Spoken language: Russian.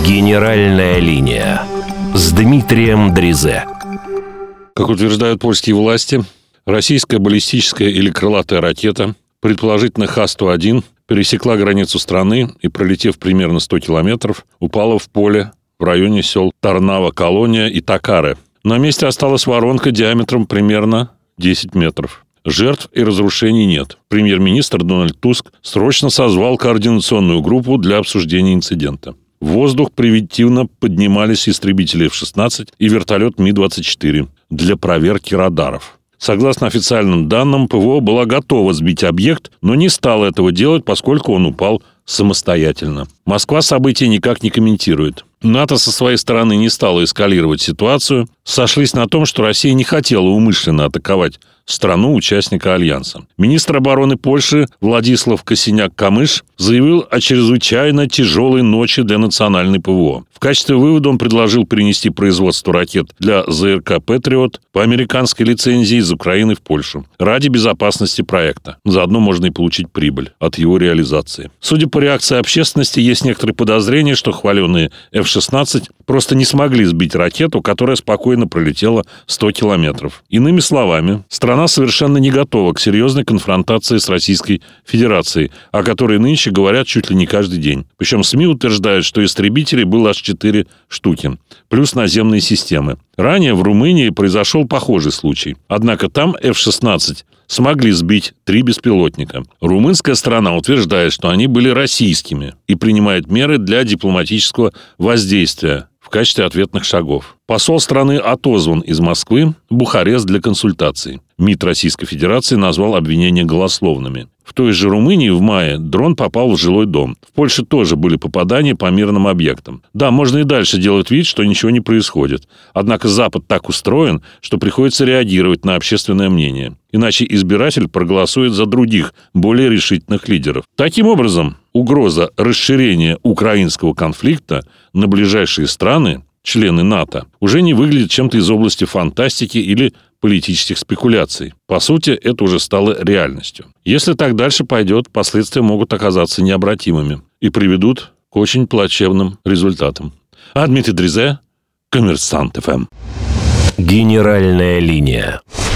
Генеральная линия с Дмитрием Дризе. Как утверждают польские власти, российская баллистическая или крылатая ракета, предположительно Х-101, пересекла границу страны и, пролетев примерно 100 километров, упала в поле в районе сел Тарнава-Колония и Такаре. На месте осталась воронка диаметром примерно 10 метров. Жертв и разрушений нет. Премьер-министр Дональд Туск срочно созвал координационную группу для обсуждения инцидента. В воздух превентивно поднимались истребители F-16 и вертолет Ми-24 для проверки радаров. Согласно официальным данным, ПВО была готова сбить объект, но не стала этого делать, поскольку он упал самостоятельно. Москва события никак не комментирует. НАТО со своей стороны не стало эскалировать ситуацию. Сошлись на том, что Россия не хотела умышленно атаковать страну-участника Альянса. Министр обороны Польши Владислав Косиняк-Камыш заявил о чрезвычайно тяжелой ночи для национальной ПВО. В качестве вывода он предложил перенести производство ракет для ЗРК «Патриот» по американской лицензии из Украины в Польшу ради безопасности проекта. Заодно можно и получить прибыль от его реализации. Судя по реакции общественности, есть некоторые подозрения, что хваленные F-16 просто не смогли сбить ракету, которая спокойно пролетела 100 километров. Иными словами, страна совершенно не готова к серьезной конфронтации с Российской Федерацией, о которой нынче говорят чуть ли не каждый день. Причем СМИ утверждают, что истребителей было аж 4 штуки, плюс наземные системы. Ранее в Румынии произошел похожий случай. Однако там F-16 смогли сбить 3 беспилотника. Румынская сторона утверждает, что они были российскими и принимает меры для дипломатического воздействия в качестве ответных шагов. Посол страны отозван из Москвы в Бухарест для консультаций. МИД Российской Федерации назвал обвинения голословными. В той же Румынии в мае дрон попал в жилой дом. В Польше тоже были попадания по мирным объектам. Да, можно и дальше делать вид, что ничего не происходит. Однако Запад так устроен, что приходится реагировать на общественное мнение. Иначе избиратель проголосует за других, более решительных лидеров. Таким образом, угроза расширения украинского конфликта на ближайшие страны, члены НАТО, уже не выглядит чем-то из области фантастики или политических спекуляций. По сути, это уже стало реальностью. Если так дальше пойдет, последствия могут оказаться необратимыми и приведут к очень плачевным результатам. А Дмитрий Дризе, Коммерсант ФМ. Генеральная линия.